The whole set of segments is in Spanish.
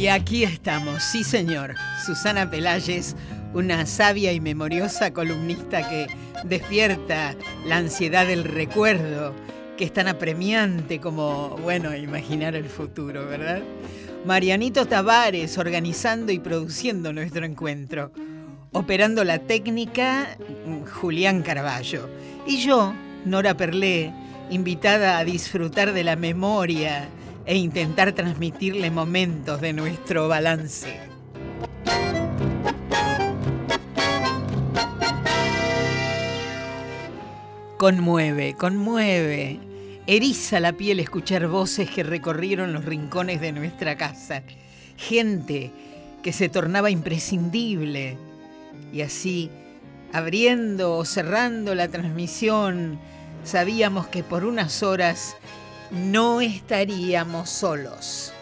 Y aquí estamos, sí señor, Susana Peláez, una sabia y memoriosa columnista que despierta la ansiedad del recuerdo, que es tan apremiante como, bueno, imaginar el futuro, ¿verdad? Marianito Tavares organizando y produciendo nuestro encuentro. Operando la técnica, Julián Carballo. Y yo, Nora Perlé, invitada a disfrutar de la memoria e intentar transmitirle momentos de nuestro balance. Conmueve, conmueve. Eriza la piel escuchar voces que recorrieron los rincones de nuestra casa. Gente que se tornaba imprescindible. Y así, abriendo o cerrando la transmisión, sabíamos que por unas horas no estaríamos solos.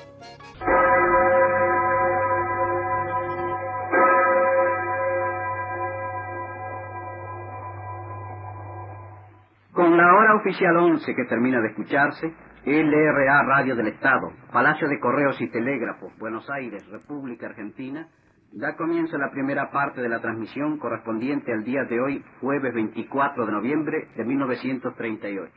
Con la hora oficial 11 que termina de escucharse, LRA Radio del Estado, Palacio de Correos y Telégrafos, Buenos Aires, República Argentina, da comienzo la primera parte de la transmisión correspondiente al día de hoy, jueves 24 de noviembre de 1938.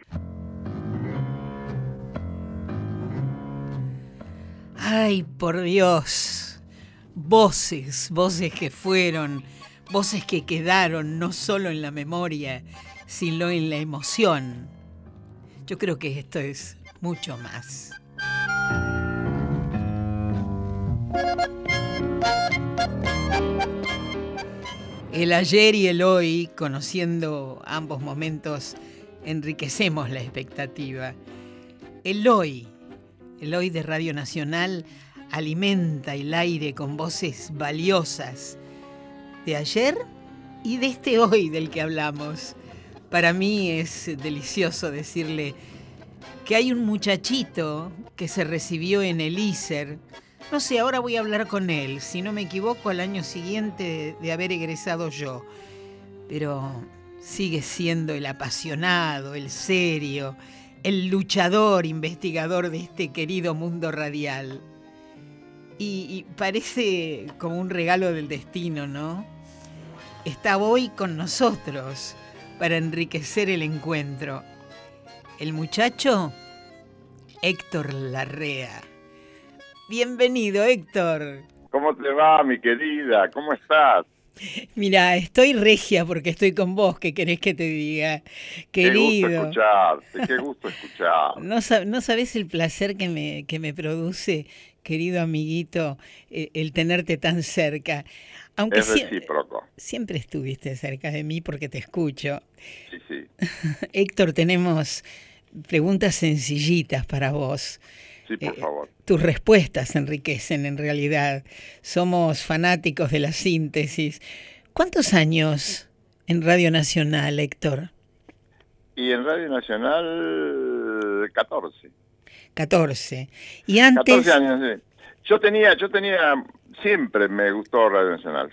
Ay, por Dios, voces que fueron, voces que quedaron no solo en la memoria, sino en la emoción. Yo creo que esto es mucho más. El ayer y el hoy, conociendo ambos momentos, enriquecemos la expectativa. El hoy de Radio Nacional alimenta el aire con voces valiosas de ayer y de este hoy del que hablamos. Para mí es delicioso decirle que hay un muchachito que se recibió en el ISER. No sé, ahora voy a hablar con él, si no me equivoco, al año siguiente de haber egresado yo. Pero sigue siendo el apasionado, el serio, el luchador, investigador de este querido mundo radial. Y parece como un regalo del destino, ¿no? Está hoy con nosotros para enriquecer el encuentro. El muchacho, Héctor Larrea. Bienvenido, Héctor. ¿Cómo te va, mi querida? ¿Cómo estás? Mira, estoy regia porque estoy con vos. ¿Qué querés que te diga? Querido. Qué gusto escucharte. No sabés el placer que me produce, querido amiguito, el tenerte tan cerca. Aunque es recíproco. Siempre estuviste cerca de mí porque te escucho. Sí. Héctor, tenemos preguntas sencillitas para vos. Sí, por favor. Tus respuestas enriquecen en realidad. Somos fanáticos de la síntesis. ¿Cuántos años en Radio Nacional, Héctor? Y en Radio Nacional, 14. 14. Y antes... 14 años, sí. Yo tenía, siempre me gustó Radio Nacional,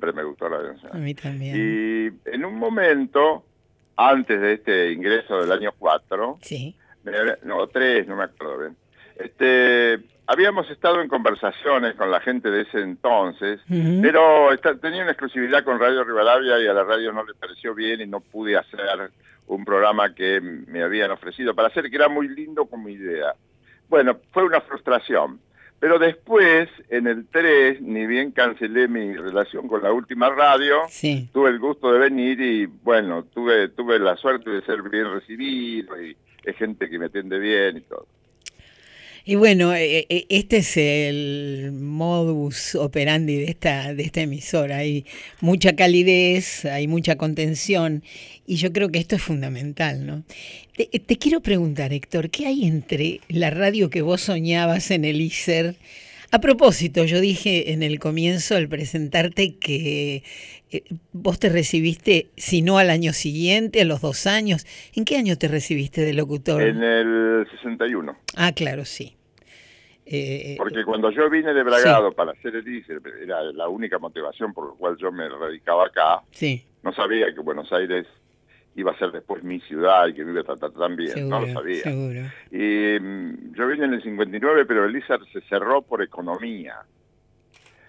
A mí también. Y en un momento, antes de este ingreso del año 4, sí. 3, no me acuerdo bien, habíamos estado en conversaciones con la gente de ese entonces, pero tenía una exclusividad con Radio Rivadavia y a la radio no le pareció bien y no pude hacer un programa que me habían ofrecido para hacer, que era muy lindo como idea. Bueno, fue una frustración. Pero después, en el 3, ni bien cancelé mi relación con la última radio, sí. Tuve el gusto de venir y, bueno, tuve la suerte de ser bien recibido y hay gente que me atiende bien y todo. Y bueno, este es el modus operandi de esta emisora. Hay mucha calidez, hay mucha contención y yo creo que esto es fundamental, ¿no? Te quiero preguntar, Héctor, ¿qué hay entre la radio que vos soñabas en el ISER? A propósito, yo dije en el comienzo al presentarte que vos te recibiste, si no al año siguiente, a los 2 años. ¿En qué año te recibiste de locutor? En el 61. Ah, claro, sí. Porque cuando yo vine de Bragado sí. para hacer el ISER, era la única motivación por la cual yo me radicaba acá. Sí. No sabía que Buenos Aires iba a ser después mi ciudad y que me iba a tratar tan bien, seguro, no lo sabía. Seguro. Y yo vine en el 59, pero el ISER se cerró por economía.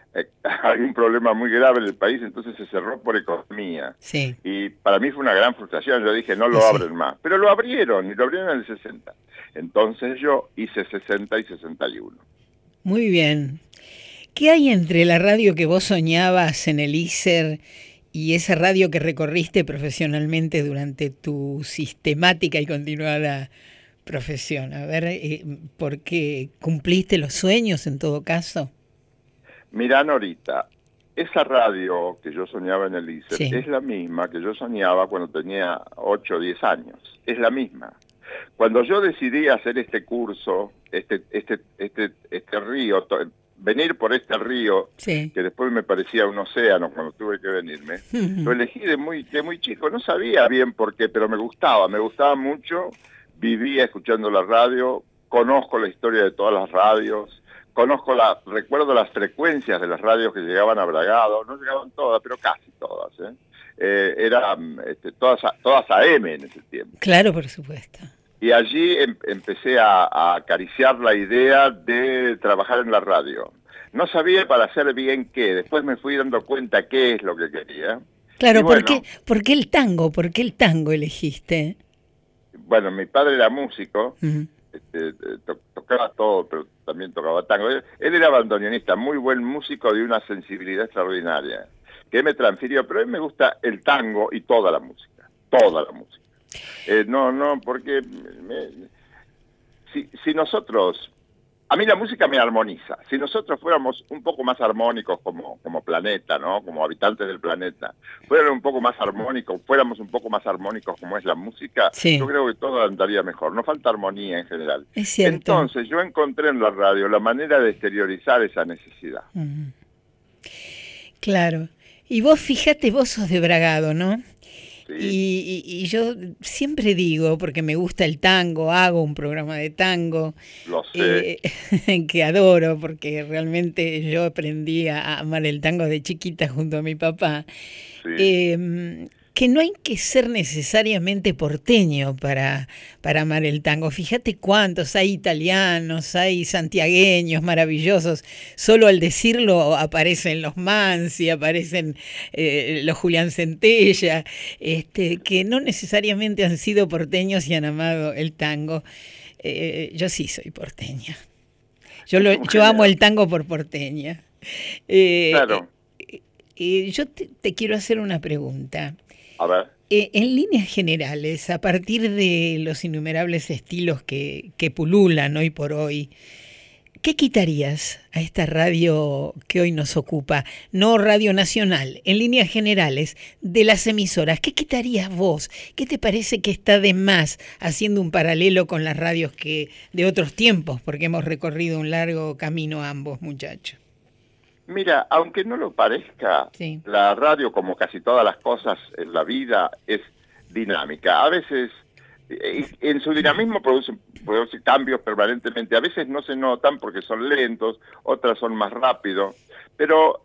hay un problema muy grave en el país, entonces se cerró por economía. Sí. Y para mí fue una gran frustración, yo dije, no lo abren más. Pero lo abrieron, y lo abrieron en el 60. Entonces yo hice 60 y 61. Muy bien. ¿Qué hay entre la radio que vos soñabas en el ISER y esa radio que recorriste profesionalmente durante tu sistemática y continuada profesión? A ver, ¿por qué cumpliste los sueños en todo caso? Mirá, Norita, esa radio que yo soñaba en el ISER Sí. es la misma que yo soñaba cuando tenía 8 o 10 años. Es la misma. Cuando yo decidí hacer este curso, este río, venir por este río, Sí. que después me parecía un océano cuando tuve que venirme, lo elegí de muy chico. No sabía bien por qué, pero me gustaba mucho. Vivía escuchando la radio, conozco la historia de todas las radios, recuerdo las frecuencias de las radios que llegaban a Bragado, no llegaban todas, pero casi todas, eran todas AM en ese tiempo. Claro, por supuesto. Y allí empecé a acariciar la idea de trabajar en la radio. No sabía para hacer bien qué, después me fui dando cuenta qué es lo que quería. Claro, Y bueno, ¿por qué el tango? ¿Por qué el tango elegiste? Bueno, mi padre era músico, Uh-huh. tocaba todo, pero también tocaba tango. Él era bandoneonista, muy buen músico, de una sensibilidad extraordinaria, que me transfirió, pero a mí me gusta el tango y toda la música. Porque si nosotros, a mí la música me armoniza. Si nosotros fuéramos un poco más armónicos como planeta, ¿no? Como habitantes del planeta, fuéramos un poco más armónicos como es la música, Sí. yo creo que todo andaría mejor. Nos falta armonía en general. Es cierto. Entonces yo encontré en la radio la manera de exteriorizar esa necesidad. Uh-huh. Claro. Y vos, fíjate, vos sos de Bragado, ¿no? Sí. Y yo siempre digo, porque me gusta el tango, hago un programa de tango, Lo sé. que adoro, porque realmente yo aprendí a amar el tango de chiquita junto a mi papá, Sí. que no hay que ser necesariamente porteño para amar el tango. Fíjate cuántos, hay italianos, hay santiagueños maravillosos. Solo al decirlo aparecen los Mansi, aparecen los Julián Centella, que no necesariamente han sido porteños y han amado el tango. Yo sí soy porteña. Yo amo el tango por porteña. Claro. Yo te quiero hacer una pregunta. A ver. En líneas generales, a partir de los innumerables estilos que pululan hoy por hoy, ¿qué quitarías a esta radio que hoy nos ocupa? No Radio Nacional, en líneas generales, de las emisoras. ¿Qué quitarías vos? ¿Qué te parece que está de más, haciendo un paralelo con las radios de otros tiempos? Porque hemos recorrido un largo camino ambos, muchachos. Mira, aunque no lo parezca, Sí. La radio, como casi todas las cosas en la vida, es dinámica. A veces, en su dinamismo produce cambios permanentemente. A veces no se notan porque son lentos, otras son más rápidos. Pero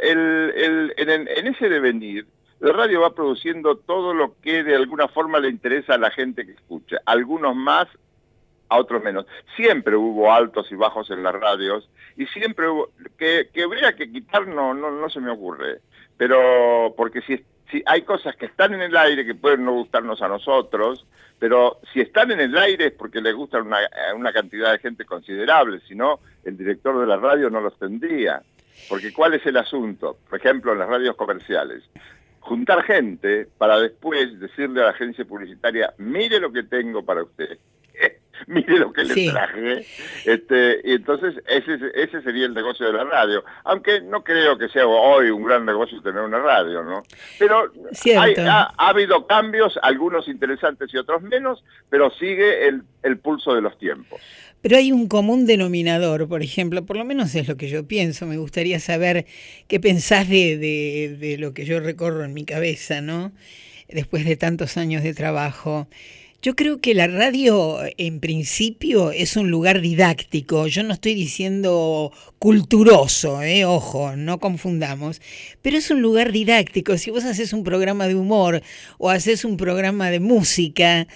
en ese devenir, la radio va produciendo todo lo que de alguna forma le interesa a la gente que escucha. Algunos más, a otros menos. Siempre hubo altos y bajos en las radios, y siempre hubo que habría que quitar, no se me ocurre, pero porque si hay cosas que están en el aire que pueden no gustarnos a nosotros, pero si están en el aire es porque les gustan una cantidad de gente considerable, si no el director de la radio no los tendría. Porque ¿cuál es el asunto? Por ejemplo, en las radios comerciales, juntar gente para después decirle a la agencia publicitaria: mire lo que tengo para usted, mire lo que le traje. Y entonces ese sería el negocio de la radio, aunque no creo que sea hoy un gran negocio tener una radio, ¿no? Pero ha habido cambios, algunos interesantes y otros menos, pero sigue el pulso de los tiempos. Pero hay un común denominador, por ejemplo, por lo menos es lo que yo pienso. Me gustaría saber qué pensás de lo que yo recorro en mi cabeza, ¿no? Después de tantos años de trabajo. Yo creo que la radio, en principio, es un lugar didáctico. Yo no estoy diciendo culturoso, ojo, no confundamos. Pero es un lugar didáctico. Si vos haces un programa de humor o haces un programa de música,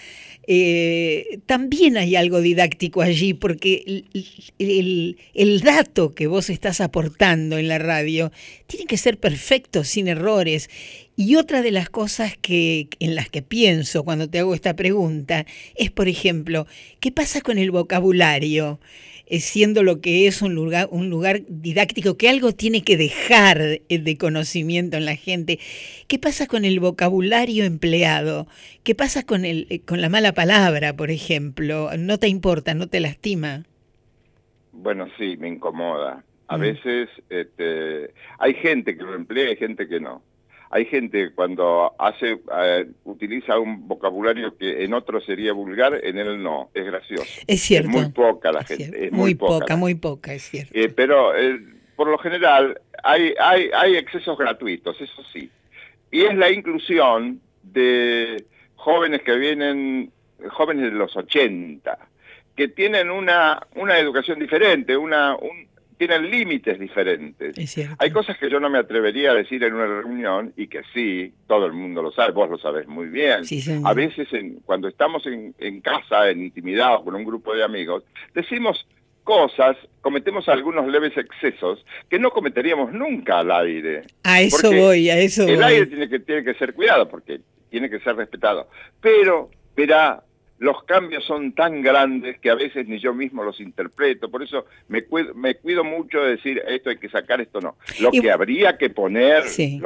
también hay algo didáctico allí, porque el dato que vos estás aportando en la radio tiene que ser perfecto, sin errores. Y otra de las cosas en las que pienso cuando te hago esta pregunta es, por ejemplo, ¿qué pasa con el vocabulario? Siendo lo que es un lugar didáctico, que algo tiene que dejar de conocimiento en la gente. ¿Qué pasa con el vocabulario empleado? ¿Qué pasa con la mala palabra, por ejemplo? ¿No te importa, no te lastima? Bueno, sí, me incomoda. A veces hay gente que lo emplea y hay gente que no. Hay gente cuando utiliza un vocabulario que en otro sería vulgar, en él no, es gracioso. Es cierto. Es muy poca la gente. Es muy poca, es cierto. Pero por lo general hay excesos gratuitos, eso sí. Y es la inclusión de jóvenes jóvenes de los 80, que tienen una educación diferente, tienen límites diferentes. Es cierto. Hay cosas que yo no me atrevería a decir en una reunión y que sí, todo el mundo lo sabe, vos lo sabés muy bien. Sí, a veces cuando estamos en casa, en intimidad o con un grupo de amigos, decimos cosas, cometemos algunos leves excesos que no cometeríamos nunca al aire. A eso voy. El aire tiene que ser cuidado porque tiene que ser respetado. Pero, verá, los cambios son tan grandes que a veces ni yo mismo los interpreto, por eso me cuido mucho de decir esto hay que sacar, esto no. Lo que habría que poner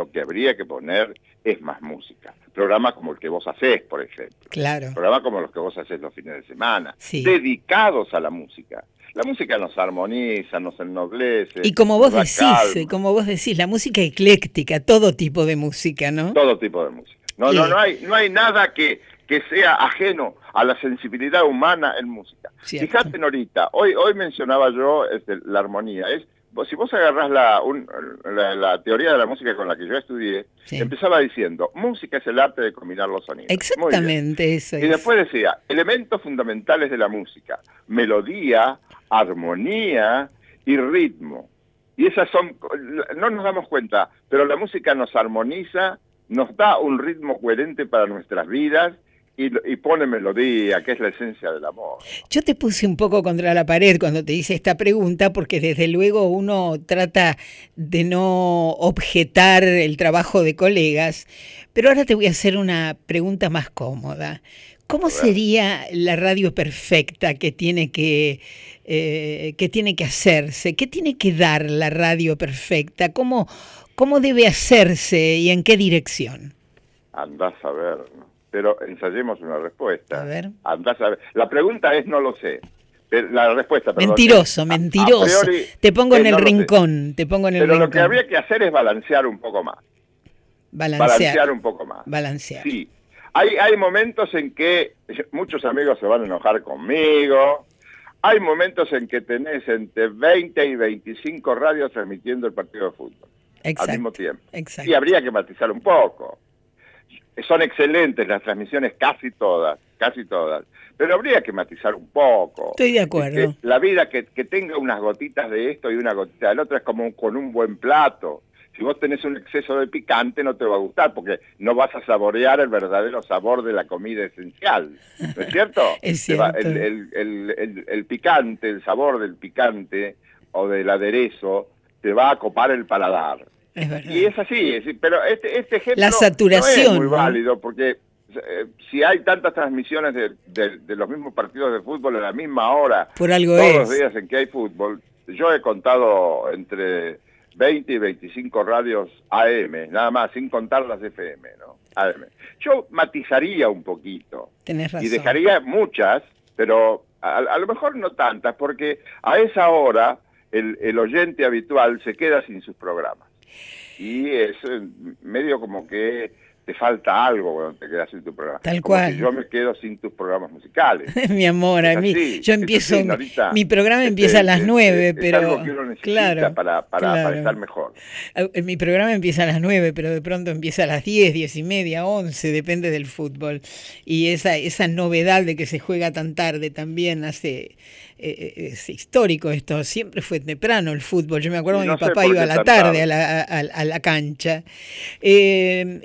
es más música. Programas como el que vos hacés, por ejemplo. Claro. Programas como los que vos hacés los fines de semana, sí, dedicados a la música. La música nos armoniza, nos ennoblece. Y como vos decís, la música ecléctica, todo tipo de música, ¿no? Todo tipo de música. No hay nada que sea ajeno a la sensibilidad humana en música. Cierto. Fíjate, Norita, hoy mencionaba yo la armonía. Si vos agarrás la teoría de la música con la que yo estudié, sí, empezaba diciendo, música es el arte de combinar los sonidos. Exactamente, eso es. Y después decía, elementos fundamentales de la música, melodía, armonía y ritmo. Y esas no nos damos cuenta, pero la música nos armoniza, nos da un ritmo coherente para nuestras vidas, y pone melodía, que es la esencia del amor. Yo te puse un poco contra la pared cuando te hice esta pregunta, porque desde luego uno trata de no objetar el trabajo de colegas, pero ahora te voy a hacer una pregunta más cómoda. ¿Cómo sería la radio perfecta que tiene que hacerse? ¿Qué tiene que dar la radio perfecta? ¿Cómo debe hacerse y en qué dirección? Andás a ver, ¿no? Pero ensayemos una respuesta. A ver. Andás a ver. La pregunta es no lo sé. La respuesta, perdón. Mentiroso. A priori, te pongo en el rincón. Pero lo que habría que hacer es balancear un poco más. Balancear un poco más. Balancear. Sí. Hay momentos en que muchos amigos se van a enojar conmigo. Hay momentos en que tenés entre 20 y 25 radios transmitiendo el partido de fútbol. Exacto, al mismo tiempo. Exacto. Y habría que matizar un poco. Son excelentes las transmisiones, casi todas, pero habría que matizar un poco. Estoy de acuerdo. La vida que tenga unas gotitas de esto y una gotita del otro es como con un buen plato. Si vos tenés un exceso de picante no te va a gustar porque no vas a saborear el verdadero sabor de la comida esencial, ¿no es cierto? Es cierto. El picante, el sabor del picante o del aderezo te va a copar el paladar. Es verdad. Y es así, pero este ejemplo la saturación, no es muy válido porque si hay tantas transmisiones de los mismos partidos de fútbol a la misma hora, por algo todos los días en que hay fútbol, yo he contado entre 20 y 25 radios AM, nada más, sin contar las FM, ¿no? AM. Yo matizaría un poquito. Tenés razón. Y dejaría muchas, pero a lo mejor no tantas, porque a esa hora el oyente habitual se queda sin sus programas. Y es medio como que te falta algo cuando te quedas sin tu programa. Tal cual. Yo me quedo sin tus programas musicales. Mi amor, a mí, así, yo empiezo, así, mi programa empieza a las 9, pero... Es algo que uno necesita para estar mejor. Mi programa empieza a las 9, pero de pronto empieza a las 10, 10 y media, 11, depende del fútbol. Y esa novedad de que se juega tan tarde también hace... es histórico esto, siempre fue temprano el fútbol. Yo me acuerdo que mi papá iba a la tarde a la cancha. Héctor,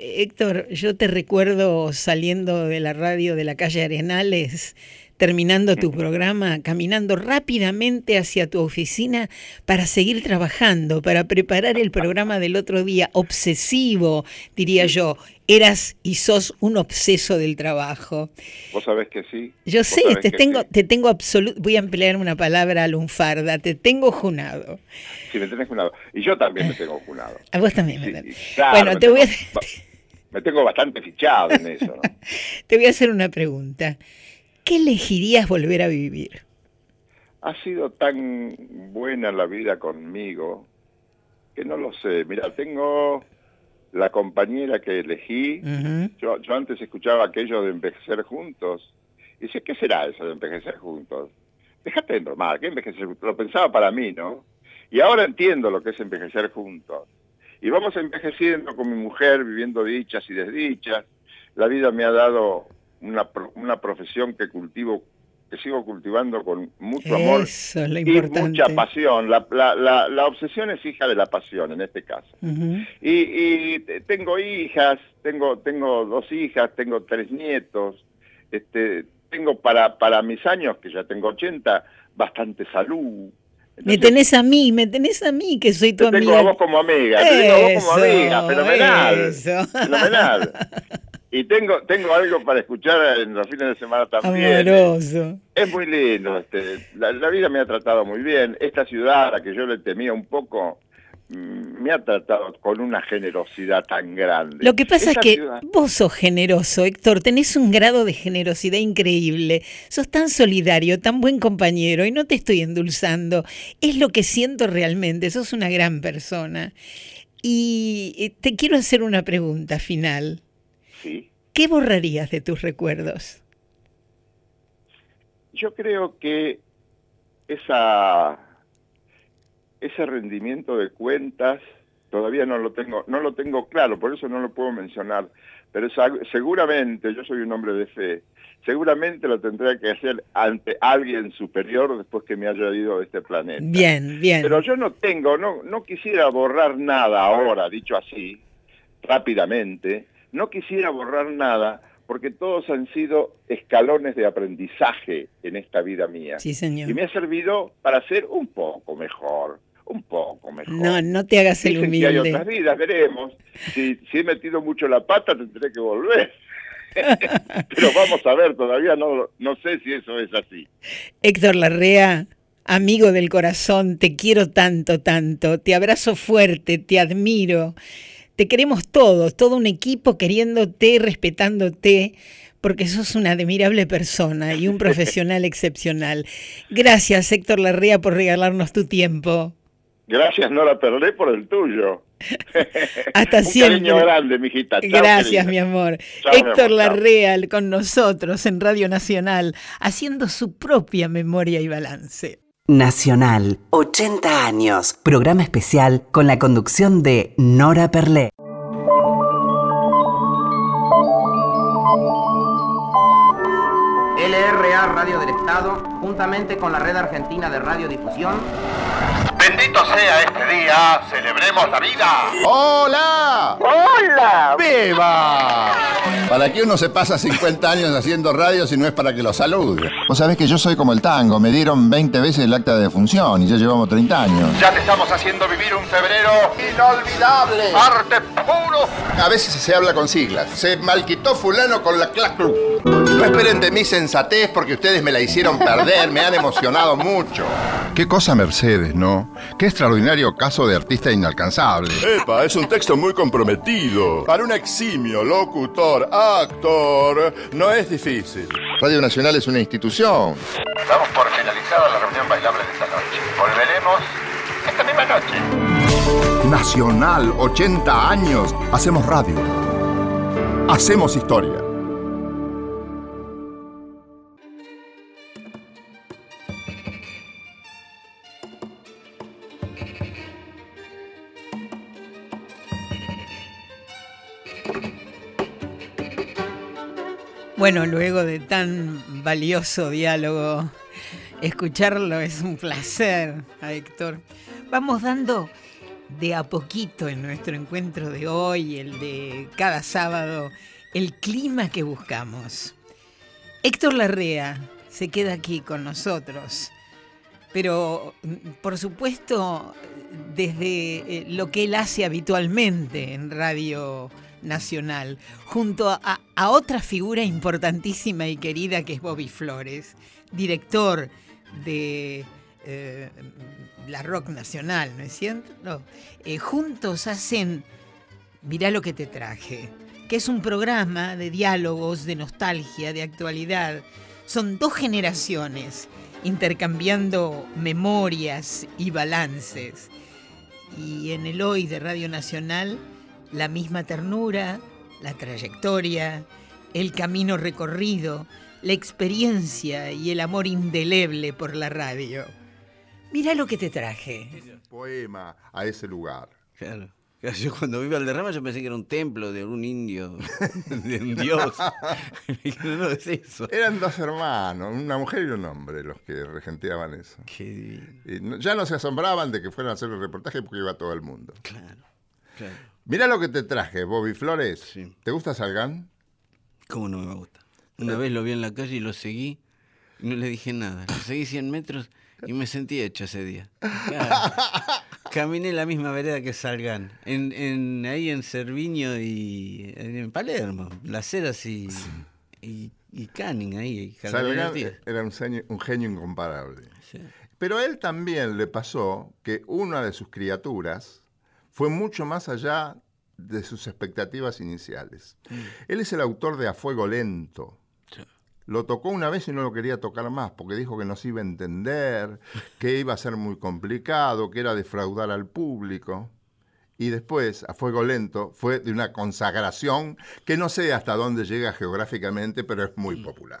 Héctor, yo te recuerdo saliendo de la radio de la calle Arenales, terminando tu programa, caminando rápidamente hacia tu oficina para seguir trabajando, para preparar el programa del otro día. Obsesivo, diría yo. Eras y sos un obseso del trabajo. Vos sabés que sí. Yo sé, te tengo voy a emplear una palabra lunfarda, te tengo junado. Sí, me tenés junado. Y yo también me tengo junado. A vos también sí, me tenés. Claro, bueno, te voy a... Me tengo bastante fichado en eso, ¿no? Te voy a hacer una pregunta. ¿Qué elegirías volver a vivir? Ha sido tan buena la vida conmigo que no lo sé. Mira, tengo la compañera que elegí. Yo antes escuchaba aquello de envejecer juntos. Y decía, ¿qué será eso de envejecer juntos? Déjate de normal, ¿qué envejecer juntos? Lo pensaba para mí, ¿no? Y ahora entiendo lo que es envejecer juntos. Y vamos envejeciendo con mi mujer, viviendo dichas y desdichas. La vida me ha dado una profesión que sigo cultivando con mucho amor y mucha pasión. La obsesión es hija de la pasión en este caso. Y tengo hijas, tengo 2 hijas, tengo 3 nietos, tengo para mis años, que ya tengo 80, bastante salud. Entonces, me tenés a mí, que soy tu amiga. Te tengo a vos como amiga, fenomenal. Y tengo algo para escuchar en los fines de semana también. Amoroso. Es muy lindo. La vida me ha tratado muy bien. Esta ciudad, a la que yo le temía un poco, me ha tratado con una generosidad tan grande. Lo que pasa es que vos sos generoso, Héctor. Tenés un grado de generosidad increíble. Sos tan solidario, tan buen compañero, y no te estoy endulzando. Es lo que siento realmente. Sos una gran persona. Y te quiero hacer una pregunta final. Sí. ¿Qué borrarías de tus recuerdos? Yo creo que ese rendimiento de cuentas todavía no lo tengo claro, por eso no lo puedo mencionar, pero seguramente, yo soy un hombre de fe, seguramente lo tendré que hacer ante alguien superior después que me haya ido de este planeta. Bien. Pero yo no quisiera borrar nada ahora, dicho así, rápidamente. No quisiera borrar nada porque todos han sido escalones de aprendizaje en esta vida mía. Sí, señor. Y me ha servido para ser un poco mejor. No te hagas el humilde. Que hay otras vidas, veremos. Si he metido mucho la pata, tendré que volver. Pero vamos a ver, todavía no sé si eso es así. Héctor Larrea, amigo del corazón, te quiero tanto, te abrazo fuerte, te admiro. Te queremos todos, todo un equipo queriéndote, respetándote, porque sos una admirable persona y un profesional excepcional. Gracias, Héctor Larrea, por regalarnos tu tiempo. Gracias, Nora Perlé, por el tuyo. Hasta siempre. Un cariño grande, mijita. Chao, gracias, querida. mi amor. Chao, Héctor mi amor, Larrea con nosotros en Radio Nacional, haciendo su propia memoria y balance. Nacional, 80 años. Programa especial con la conducción de Nora Perlé. LRA Radio del Estado, juntamente con la Red Argentina de Radiodifusión. Bendito sea este día, celebremos la vida. ¡Hola! ¡Hola! ¡Viva! ¿Para qué uno se pasa 50 años haciendo radio si no es para que lo salude? Vos sabés que yo soy como el tango, me dieron 20 veces el acta de defunción y ya llevamos 30 años. Ya te estamos haciendo vivir un febrero inolvidable. Arte puro. A veces se habla con siglas. Se malquitó fulano con la clac. No esperen de mí sensatez porque ustedes me la hicieron perder, me han emocionado mucho. Qué cosa Mercedes, ¿no? Qué extraordinario caso de artista inalcanzable. ¡Epa! Es un texto muy comprometido. Para un eximio locutor, actor, no es difícil. Radio Nacional es una institución. Damos por finalizada la reunión bailable de esta noche. Volveremos esta misma noche. Nacional, 80 años. Hacemos radio. Hacemos historia. Bueno, luego de tan valioso diálogo, escucharlo es un placer, a Héctor. Vamos dando de a poquito en nuestro encuentro de hoy, el de cada sábado, el clima que buscamos. Héctor Larrea se queda aquí con nosotros, pero por supuesto desde lo que él hace habitualmente en Radio Nacional, junto a otra figura importantísima y querida que es Bobby Flores, director de la Rock Nacional, ¿no es cierto? Juntos hacen Mirá lo que te traje, que es un programa de diálogos, de nostalgia, de actualidad. Son dos generaciones intercambiando memorias y balances. Y en el Hoy de Radio Nacional, la misma ternura, la trayectoria, el camino recorrido, la experiencia y el amor indeleble por la radio. Mirá lo que te traje. Poema a ese lugar. Claro. Yo cuando vi Valderrama yo pensé que era un templo de un indio, de un dios. No es eso. Eran dos hermanos, una mujer y un hombre, los que regenteaban eso. Qué divino. Ya no se asombraban de que fueran a hacer el reportaje porque iba todo el mundo. Claro, claro. Mirá lo que te traje, Bobby Flores. Sí. ¿Te gusta Salgán? ¿Cómo no me gusta? Una vez lo vi en la calle y lo seguí y no le dije nada. Lo seguí 100 metros y me sentí hecho ese día. Claro. Caminé la misma vereda que Salgán, ahí en Cerviño y en Palermo, Las Heras y Canning ahí. Salgán era un genio incomparable. Sí. Pero a él también le pasó que una de sus criaturas fue mucho más allá de sus expectativas iniciales. Él es el autor de A Fuego Lento. Sí. Lo tocó una vez y no lo quería tocar más, porque dijo que no se iba a entender, que iba a ser muy complicado, que era defraudar al público. Y después, A Fuego Lento, fue de una consagración que no sé hasta dónde llega geográficamente, pero es muy popular.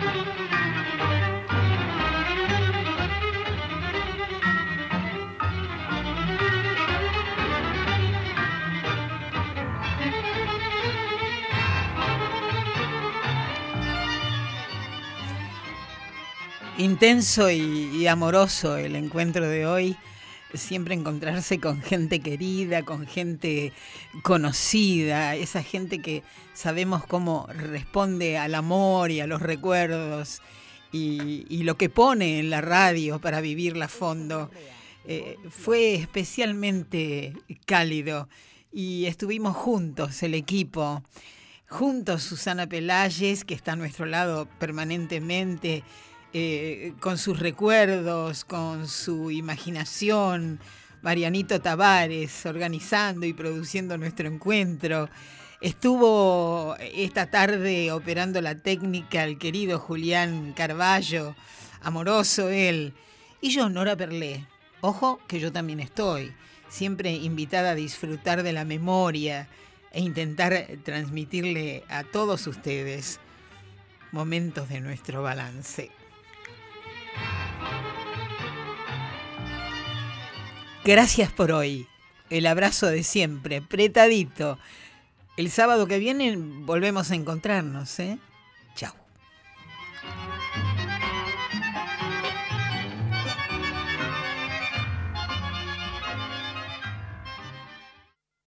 Intenso y amoroso el encuentro de hoy. Siempre encontrarse con gente querida, con gente conocida, esa gente que sabemos cómo responde al amor y a los recuerdos y lo que pone en la radio para vivirla a fondo. Fue especialmente cálido y estuvimos juntos, el equipo. Juntos Susana Pelayes, que está a nuestro lado permanentemente, con sus recuerdos, con su imaginación, Marianito Tavares organizando y produciendo nuestro encuentro. Estuvo esta tarde operando la técnica el querido Julián Carballo, amoroso él, y yo, Nora Perlé. Ojo que yo también estoy, siempre invitada a disfrutar de la memoria e intentar transmitirle a todos ustedes momentos de nuestro balance. Gracias por hoy. El abrazo de siempre, apretadito. El sábado que viene volvemos a encontrarnos, ¿eh?